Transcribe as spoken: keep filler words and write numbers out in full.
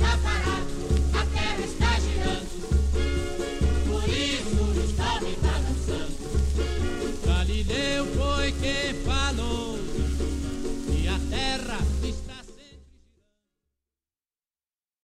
está parado, a terra está girando, por isso o sol está dançando. Galileu foi quem